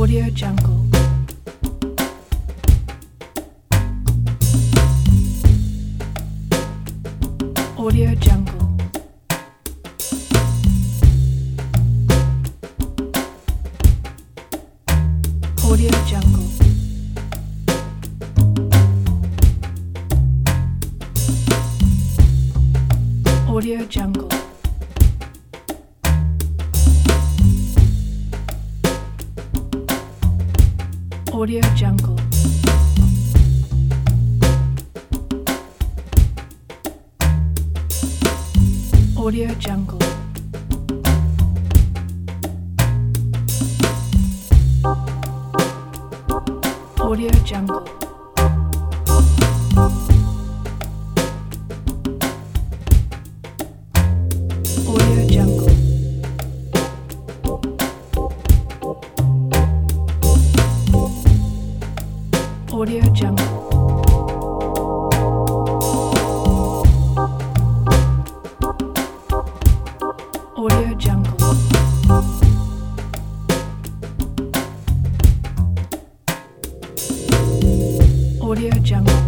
Audio Jungle. Audio Jungle. Audio Jungle. Audio Jungle. Audio Jungle. Audio Jungle. Audio Jungle. Audio Jungle. Audio Jungle. Audio Jungle. Audio Jungle.